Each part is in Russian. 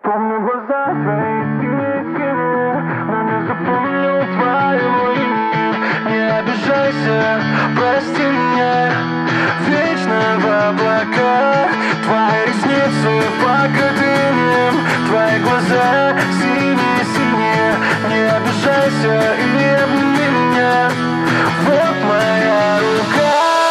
Помню глаза твои синие, но не запомнил твоего имени. Не обижайся, прости меня. Вечно в облаках твои ресницы покрыты инеем, твои глаза синие-синие. Не обижайся и обними меня. Вот моя рука.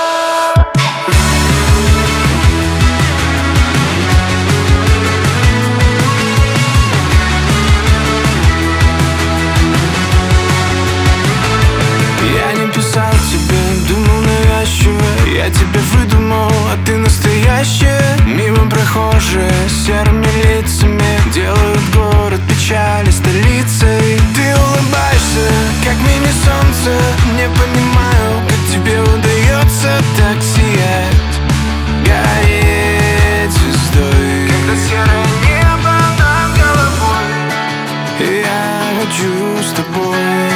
Я тебя выдумал, а ты настоящая. Мимо прохожие серыми лицами делают город печали столицей. Ты улыбаешься, как мини-солнце. Не понимаю, как тебе удается так сиять, гореть звездой, когда серое небо над головой. Я хочу с тобой.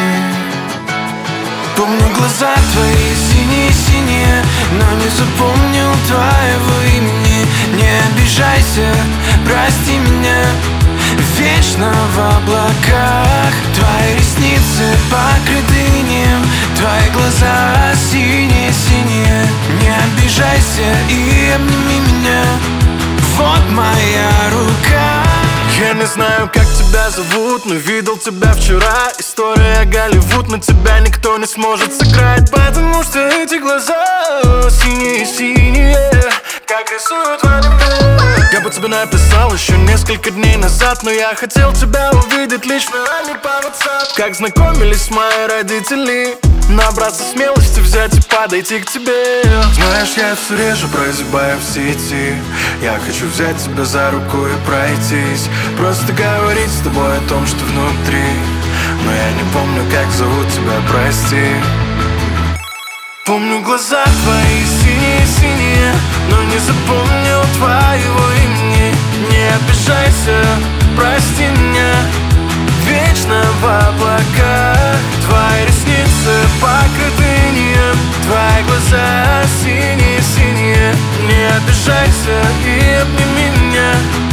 Помню глаза твои синие-синие, но не запомнил твоего имени. Не обижайся, прости меня. Вечно в облаках твои ресницы покрыты инеем, твои глаза синие-синие. Не обижайся и обними меня. Вот моя рука. Я не знаю, как тебя зовут, но видел тебя вчера. История Голливуд, но тебя никто не сможет сыграть, потому что эти глаза синие-синие, как рисуют в аниме. Я бы тебе написал еще несколько дней назад, но я хотел тебя увидеть лично, а не по WhatsApp. Как знакомились мои родители, набраться смелости взять и подойти к тебе. Знаешь, я все реже прозябаю в сети. Я хочу взять тебя за руку и пройтись, просто говорить с тобой о том, что внутри. Но я не помню, как зовут тебя, прости. Помню глаза твои синие-синие, но не запомнил твоего имени. Не обижайся, прости меня. Вечно в облаках твои ресницы покрыты инеем, твои глаза синие-синие. Не обижайся и обними меня.